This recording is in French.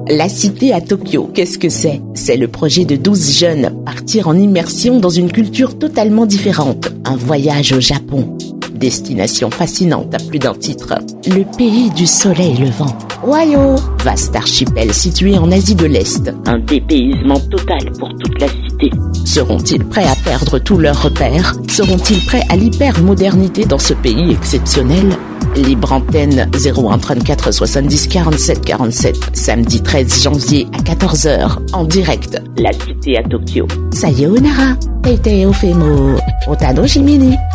La cité à Tokyo, qu'est-ce que c'est? C'est le projet de 12 jeunes, partir en immersion dans une culture totalement différente. Un voyage au Japon. Destination fascinante à plus d'un titre. Le pays du soleil levant. Ohio, vaste archipel situé en Asie de l'Est. Un dépaysement total pour toute la cité. Seront-ils prêts à perdre tous leurs repères? Seront-ils prêts à l'hyper-modernité dans ce pays exceptionnel? Libre antenne 01 34 70 47 47. Samedi 13 janvier à 14h. En direct. La cité à Tokyo. Sayonara. Teitei o femo. Otanoshimi ni.